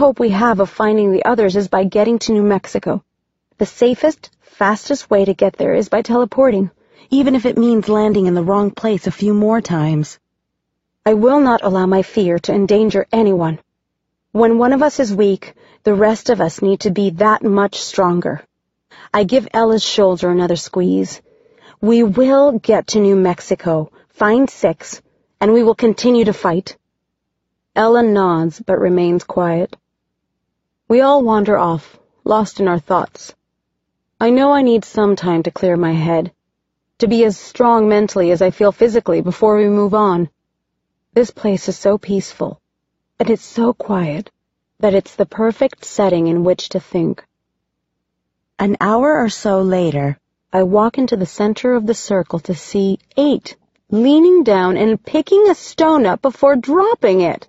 hope we have of finding the others is by getting to New Mexico. The safest, fastest way to get there is by teleporting, even if it means landing in the wrong place a few more times. I will not allow my fear to endanger anyone. When one of us is weak, the rest of us need to be that much stronger. I give Ella's shoulder another squeeze. We will get to New Mexico, find 6, and we will continue to fight. Ella nods but remains quiet. We all wander off, lost in our thoughts. I know I need some time to clear my head, to be as strong mentally as I feel physically before we move on. This place is so peaceful, and it's so quiet, that it's the perfect setting in which to think. An hour or so later, I walk into the center of the circle to see 8 leaning down and picking a stone up before dropping it.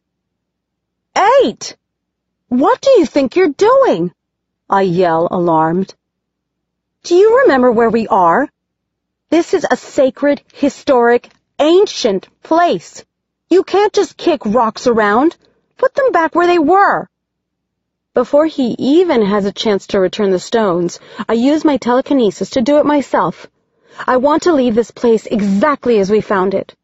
8! What do you think you're doing? I yell, alarmed. Do you remember where we are? This is a sacred, historic, ancient place. You can't just kick rocks around. Put them back where they were. Before he even has a chance to return the stones, I use my telekinesis to do it myself. I want to leave this place exactly as we found it.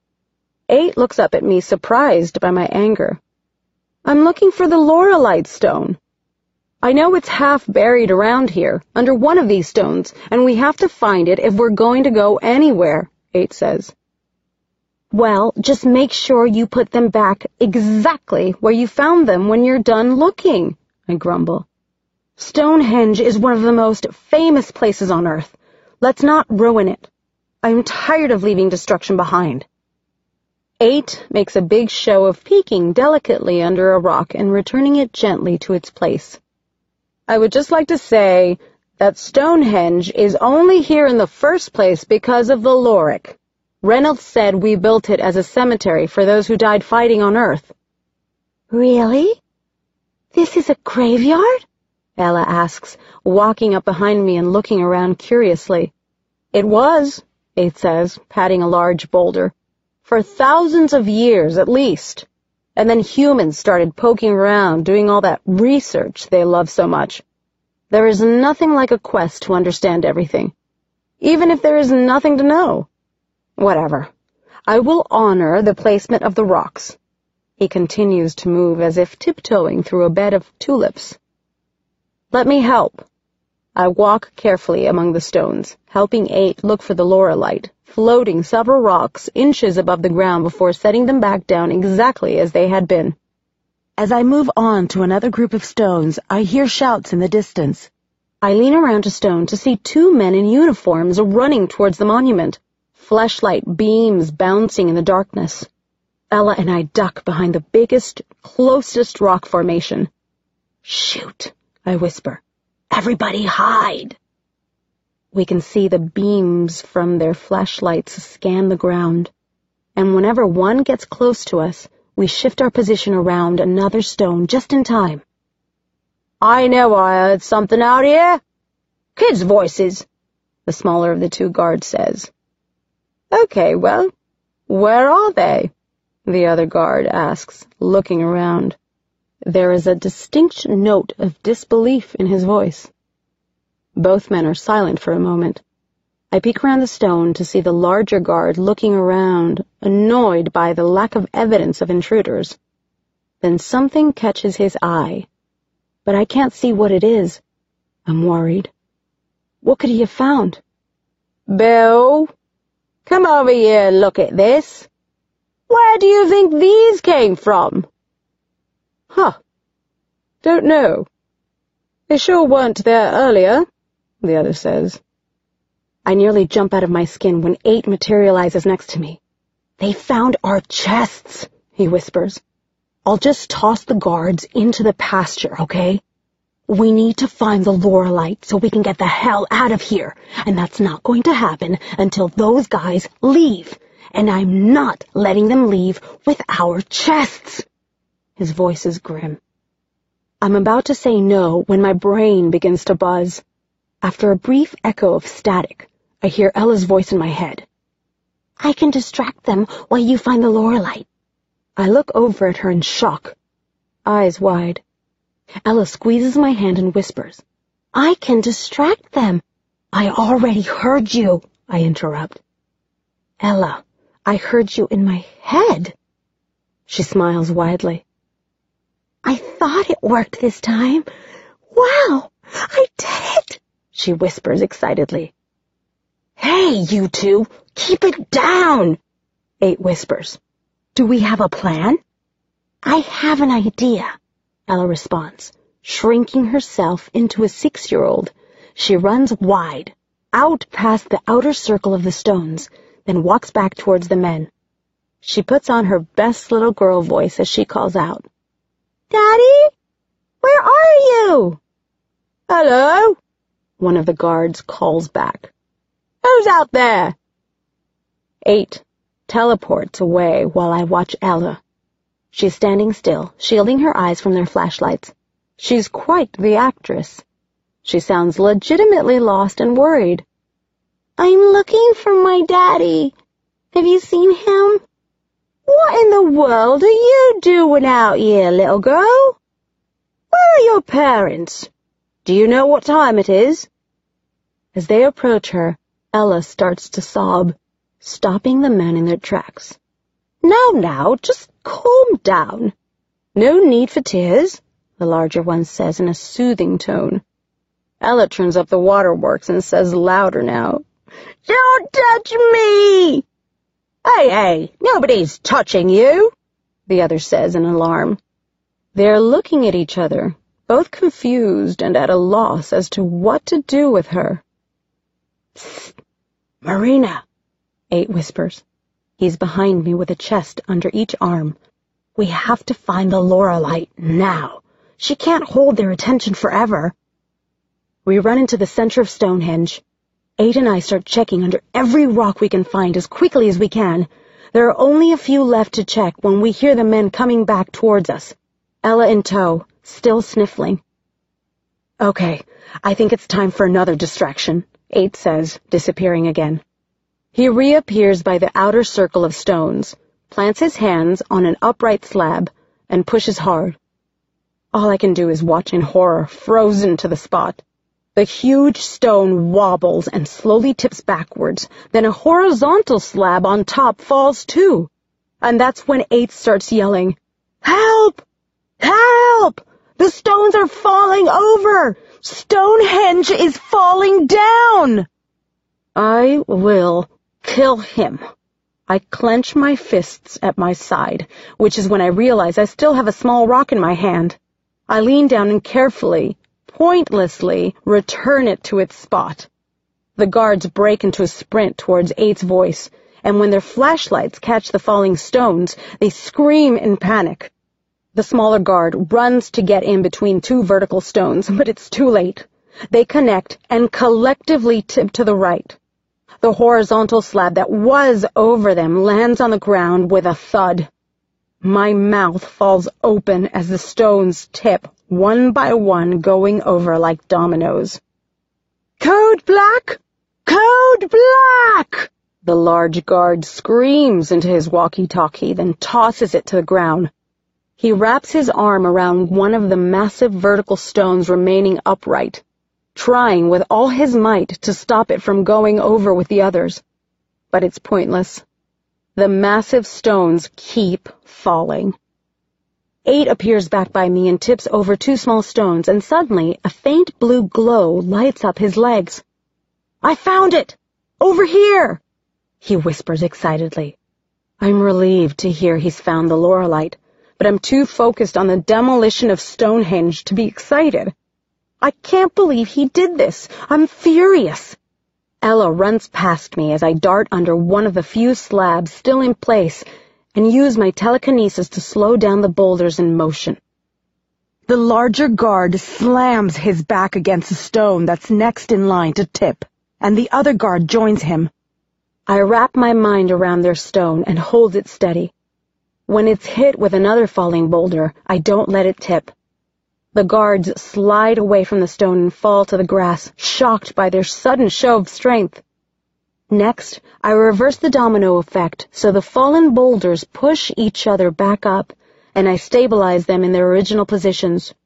8 looks up at me, surprised by my anger. I'm looking for the Laurelite stone. I know it's half buried around here, under one of these stones, and we have to find it if we're going to go anywhere, 8 says. Well, just make sure you put them back exactly where you found them when you're done looking, I grumble. Stonehenge is one of the most famous places on Earth. Let's not ruin it. I'm tired of leaving destruction behind. 8 makes a big show of peeking delicately under a rock and returning it gently to its place. I would just like to say that Stonehenge is only here in the first place because of the Lorik. Reynolds said we built it as a cemetery for those who died fighting on Earth. Really? This is a graveyard? Ella asks, walking up behind me and looking around curiously. It was, 8 says, patting a large boulder. For thousands of years, at least. And then humans started poking around, doing all that research they love so much. There is nothing like a quest to understand everything, even if there is nothing to know. Whatever. I will honor the placement of the rocks. He continues to move as if tiptoeing through a bed of tulips. Let me help. I walk carefully among the stones, helping 8 look for the Laurelite, floating several rocks inches above the ground before setting them back down exactly as they had been. As I move on to another group of stones, I hear shouts in the distance. I lean around a stone to see 2 men in uniforms running towards the monument, flashlight beams bouncing in the darkness. Ella and I duck behind the biggest, closest rock formation. Shoot, I whisper. Everybody hide! We can see the beams from their flashlights scan the ground, and whenever one gets close to us, we shift our position around another stone just in time. I know I heard something out here. Kids' voices, the smaller of the 2 guards says. Okay, well, where are they? The other guard asks, looking around. There is a distinct note of disbelief in his voice. Both men are silent for a moment. I peek around the stone to see the larger guard looking around, annoyed by the lack of evidence of intruders. Then something catches his eye, but I can't see what it is. I'm worried. What could he have found? Bill, come over here and look at this. Where do you think these came from? Huh. Don't know. They sure weren't there earlier, the other says. I nearly jump out of my skin when 8 materializes next to me. They found our chests, he whispers. I'll just toss the guards into the pasture, okay? We need to find the Laurelite so we can get the hell out of here, and that's not going to happen until those guys leave, and I'm not letting them leave with our chests. His voice is grim. I'm about to say no when my brain begins to buzz. After a brief echo of static, I hear Ella's voice in my head. I can distract them while you find the Laurelite. I look over at her in shock, eyes wide. Ella squeezes my hand and whispers, "I can distract them." "I already heard you," I interrupt. "Ella, I heard you in my head." She smiles widely. "I thought it worked this time. Wow, I did it," she whispers excitedly. "Hey, you two, keep it down," 8 whispers. "Do we have a plan?" "I have an idea," Ella responds, shrinking herself into a 6-year-old. She runs wide, out past the outer circle of the stones, then walks back towards the men. She puts on her best little girl voice as she calls out, "Daddy, where are you?" "Hello," one of the guards calls back. "Who's out there?" 8 teleports away while I watch Ella. She's standing still, shielding her eyes from their flashlights. She's quite the actress. She sounds legitimately lost and worried. "I'm looking for my daddy. Have you seen him?" "What in the world are you doing out here, little girl? Where are your parents? Do you know what time it is?" As they approach her, Ella starts to sob, stopping the men in their tracks. Now, just calm down. No need for tears," the larger one says in a soothing tone. Ella turns up the waterworks and says louder now, "Don't touch me!" Hey, nobody's touching you," the other says in alarm. They're looking at each other, both confused and at a loss as to what to do with her. "Psst, Marina," 8 whispers. He's behind me with a chest under each arm. "We have to find the Lorelite now. She can't hold their attention forever." We run into the center of Stonehenge. 8 and I start checking under every rock we can find as quickly as we can. There are only a few left to check when we hear the men coming back towards us. Ella in tow, still sniffling. "Okay, I think it's time for another distraction," 8 says, disappearing again. He reappears by the outer circle of stones, plants his hands on an upright slab, and pushes hard. All I can do is watch in horror, frozen to the spot. The huge stone wobbles and slowly tips backwards, then a horizontal slab on top falls too. And that's when 8 starts yelling, "Help! Help! The stones are falling over! Stonehenge is falling down!" I will kill him. I clench my fists at my side, which is when I realize I still have a small rock in my hand. I lean down and carefully, pointlessly, return it to its spot. The guards break into a sprint towards 8's voice, and when their flashlights catch the falling stones, they scream in panic. The smaller guard runs to get in between 2 vertical stones, but it's too late. They connect and collectively tip to the right. The horizontal slab that was over them lands on the ground with a thud. My mouth falls open as the stones tip, one by one, going over like dominoes. "Code Black! Code Black!" The large guard screams into his walkie-talkie, then tosses it to the ground. He wraps his arm around one of the massive vertical stones remaining upright, trying with all his might to stop it from going over with the others. But it's pointless. The massive stones keep falling. 8 appears back by me and tips over 2 small stones, and suddenly a faint blue glow lights up his legs. "I found it! Over here!" he whispers excitedly. I'm relieved to hear he's found the Lorelite, but I'm too focused on the demolition of Stonehenge to be excited. I can't believe he did this. I'm furious. Ella runs past me as I dart under one of the few slabs still in place and use my telekinesis to slow down the boulders in motion. The larger guard slams his back against a stone that's next in line to tip, and the other guard joins him. I wrap my mind around their stone and hold it steady. When it's hit with another falling boulder, I don't let it tip. The guards slide away from the stone and fall to the grass, shocked by their sudden show of strength. Next, I reverse the domino effect so the fallen boulders push each other back up, and I stabilize them in their original positions.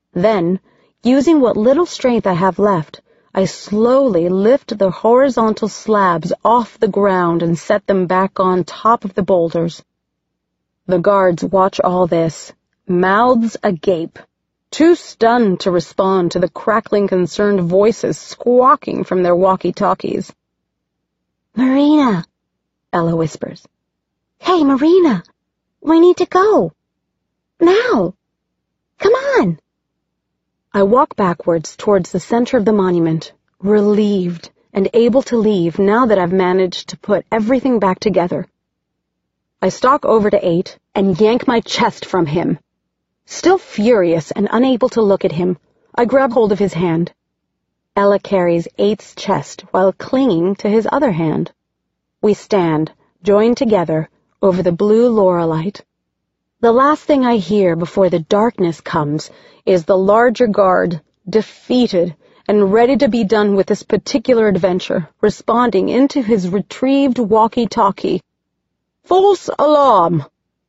Then, using what little strength I have left, I slowly lift the horizontal slabs off the ground and set them back on top of the boulders. The guards watch all this, mouths agape, too stunned to respond to the crackling, concerned voices squawking from their walkie-talkies. "Marina," Ella whispers. "Hey, Marina, we need to go. Now. Come on." I walk backwards towards the center of the monument, relieved and able to leave now that I've managed to put everything back together. I stalk over to 8 and yank my chest from him. Still furious and unable to look at him, I grab hold of his hand. Ella carries 8's chest while clinging to his other hand. We stand, joined together, over the blue Lorelite. The last thing I hear before the darkness comes is the larger guard, defeated and ready to be done with this particular adventure, responding into his retrieved walkie-talkie. "False alarm!"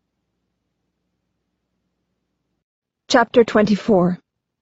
Chapter 24.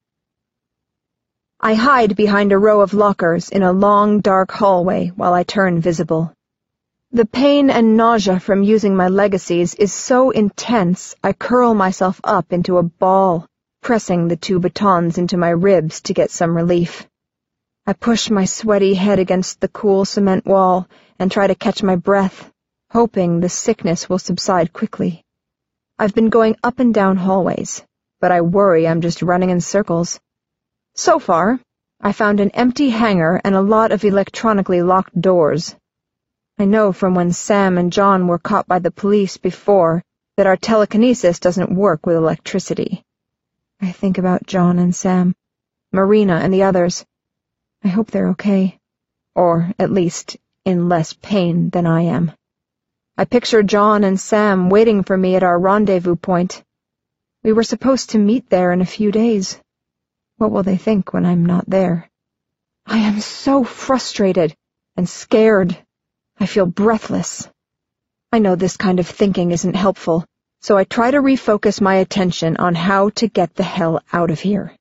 I hide behind a row of lockers in a long, dark hallway while I turn visible. The pain and nausea from using my legacies is so intense I curl myself up into a ball, pressing the 2 batons into my ribs to get some relief. I push my sweaty head against the cool cement wall and try to catch my breath, hoping the sickness will subside quickly. I've been going up and down hallways, but I worry I'm just running in circles. So far, I found an empty hangar and a lot of electronically locked doors. I know from when Sam and John were caught by the police before that our telekinesis doesn't work with electricity. I think about John and Sam, Marina and the others. I hope they're okay, or at least in less pain than I am. I picture John and Sam waiting for me at our rendezvous point. We were supposed to meet there in a few days. What will they think when I'm not there? I am so frustrated and scared. I feel breathless. I know this kind of thinking isn't helpful, so I try to refocus my attention on how to get the hell out of here.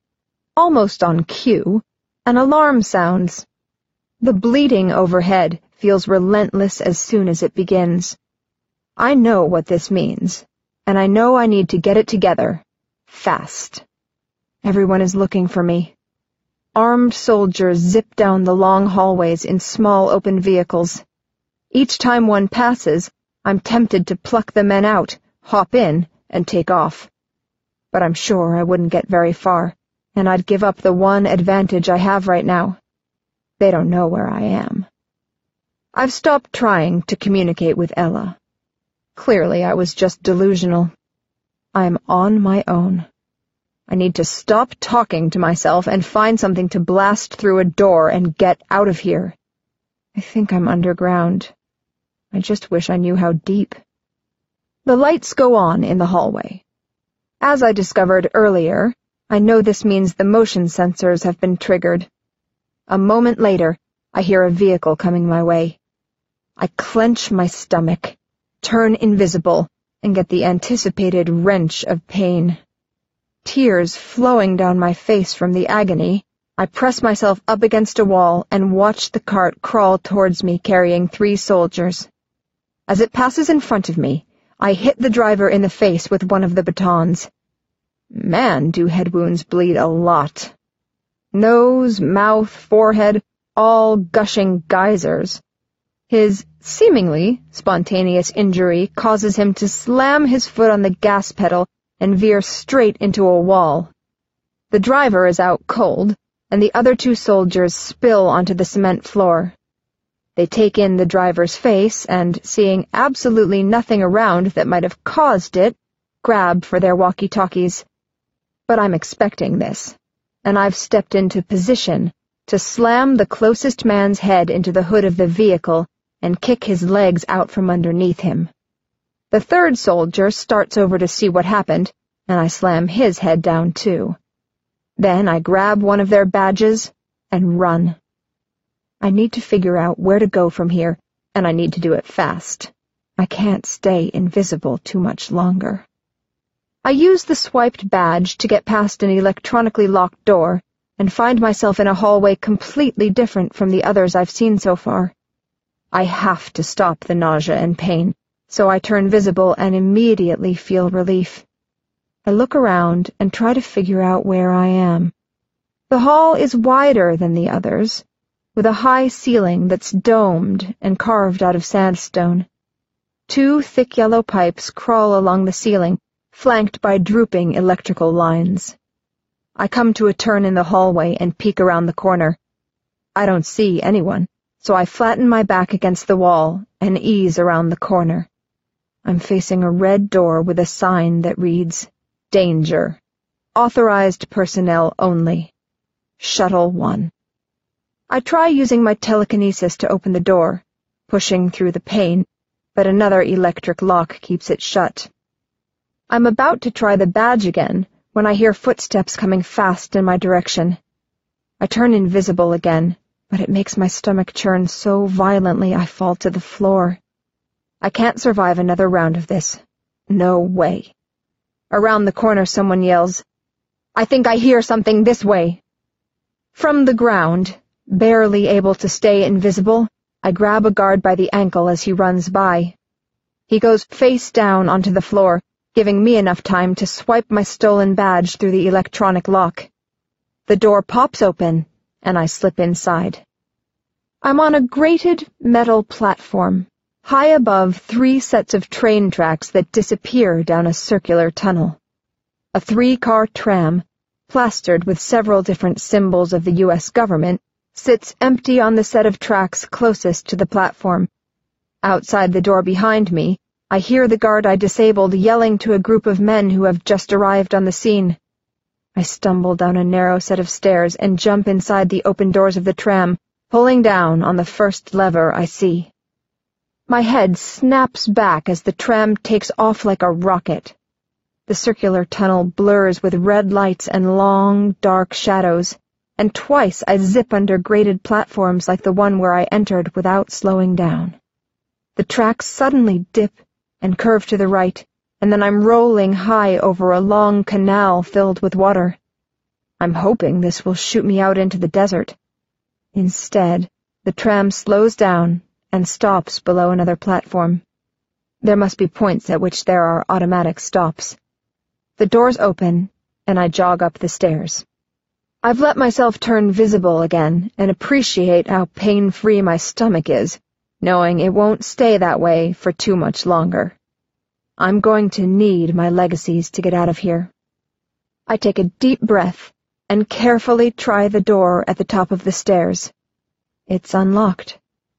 Almost on cue, an alarm sounds. The bleeding overhead feels relentless as soon as it begins. I know what this means, and I know I need to get it together, fast. Everyone is looking for me. Armed soldiers zip down the long hallways in small open vehicles. Each time one passes, I'm tempted to pluck the men out, hop in, and take off. But I'm sure I wouldn't get very far, and I'd give up the one advantage I have right now. They don't know where I am. I've stopped trying to communicate with Ella. Clearly, I was just delusional. I'm on my own. I need to stop talking to myself and find something to blast through a door and get out of here. I think I'm underground. I just wish I knew how deep. The lights go on in the hallway. As I discovered earlier, I know this means the motion sensors have been triggered. A moment later, I hear a vehicle coming my way. I clench my stomach, turn invisible, and get the anticipated wrench of pain. Tears flowing down my face from the agony, I press myself up against a wall and watch the cart crawl towards me carrying 3 soldiers. As it passes in front of me, I hit the driver in the face with one of the batons. Man, do head wounds bleed a lot. Nose, mouth, forehead, all gushing geysers. His seemingly spontaneous injury causes him to slam his foot on the gas pedal and veer straight into a wall. The driver is out cold, and the other 2 soldiers spill onto the cement floor. They take in the driver's face and, seeing absolutely nothing around that might have caused it, grab for their walkie-talkies. But I'm expecting this, and I've stepped into position to slam the closest man's head into the hood of the vehicle and kick his legs out from underneath him. The 3rd soldier starts over to see what happened, and I slam his head down too. Then I grab one of their badges and run. I need to figure out where to go from here, and I need to do it fast. I can't stay invisible too much longer. I use the swiped badge to get past an electronically locked door and find myself in a hallway completely different from the others I've seen so far. I have to stop the nausea and pain, so I turn visible and immediately feel relief. I look around and try to figure out where I am. The hall is wider than the others, with a high ceiling that's domed and carved out of sandstone. 2 thick yellow pipes crawl along the ceiling, flanked by drooping electrical lines. I come to a turn in the hallway and peek around the corner. I don't see anyone, so I flatten my back against the wall and ease around the corner. I'm facing a red door with a sign that reads, "Danger. Authorized personnel only. Shuttle 1." I try using my telekinesis to open the door, pushing through the pain, but another electric lock keeps it shut. I'm about to try the badge again when I hear footsteps coming fast in my direction. I turn invisible again, but it makes my stomach churn so violently I fall to the floor. I can't survive another round of this. No way. Around the corner someone yells, "I think I hear something this way." From the ground, barely able to stay invisible, I grab a guard by the ankle as he runs by. He goes face down onto the floor, giving me enough time to swipe my stolen badge through the electronic lock. The door pops open, and I slip inside. I'm on a grated metal platform, high above 3 sets of train tracks that disappear down a circular tunnel. A 3-car tram, plastered with several different symbols of the U.S. government, sits empty on the set of tracks closest to the platform. Outside the door behind me, I hear the guard I disabled yelling to a group of men who have just arrived on the scene. I stumble down a narrow set of stairs and jump inside the open doors of the tram, pulling down on the first lever I see. My head snaps back as the tram takes off like a rocket. The circular tunnel blurs with red lights and long, dark shadows, and twice I zip under grated platforms like the one where I entered without slowing down. The tracks suddenly dip and curve to the right, and then I'm rolling high over a long canal filled with water. I'm hoping this will shoot me out into the desert. Instead, the tram slows down and stops below another platform. There must be points at which there are automatic stops. The doors open, and I jog up the stairs. I've let myself turn visible again and appreciate how pain-free my stomach is, knowing it won't stay that way for too much longer. I'm going to need my legacies to get out of here. I take a deep breath and carefully try the door at the top of the stairs. It's unlocked.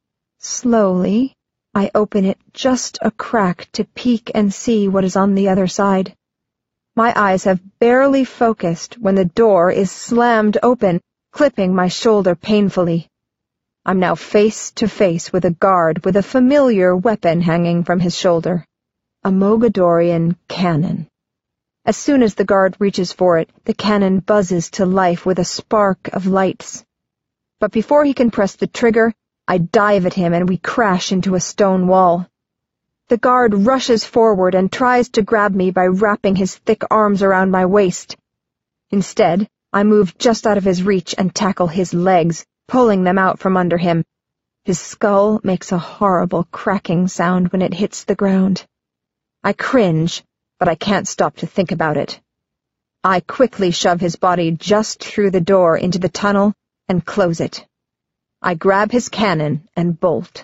Slowly, I open it just a crack to peek and see what is on the other side. My eyes have barely focused when the door is slammed open, clipping my shoulder painfully. I'm now face to face with a guard with a familiar weapon hanging from his shoulder. A Mogadorian cannon. As soon as the guard reaches for it, the cannon buzzes to life with a spark of lights. But before he can press the trigger, I dive at him and we crash into a stone wall. The guard rushes forward and tries to grab me by wrapping his thick arms around my waist. Instead, I move just out of his reach and tackle his legs, pulling them out from under him. His skull makes a horrible cracking sound when it hits the ground. I cringe, but I can't stop to think about it. I quickly shove his body just through the door into the tunnel and close it. I grab his cannon and bolt.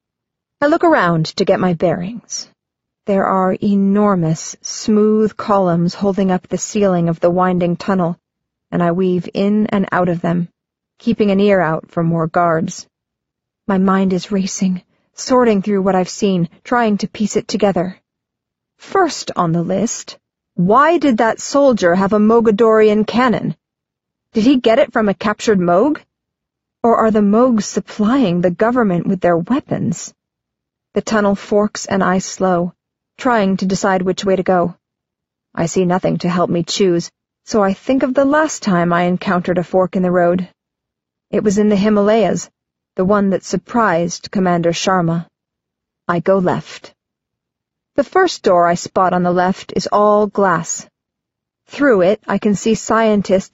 I look around to get my bearings. There are enormous, smooth columns holding up the ceiling of the winding tunnel, and I weave in and out of them, keeping an ear out for more guards. My mind is racing, sorting through what I've seen, trying to piece it together. First on the list, why did that soldier have a Mogadorian cannon? Did he get it from a captured Moog? Or are the Moogs supplying the government with their weapons? The tunnel forks and I slow, trying to decide which way to go. I see nothing to help me choose, so I think of the last time I encountered a fork in the road. It was in the Himalayas, the one that surprised Commander Sharma. I go left. The first door I spot on the left is all glass. Through it, I can see scientists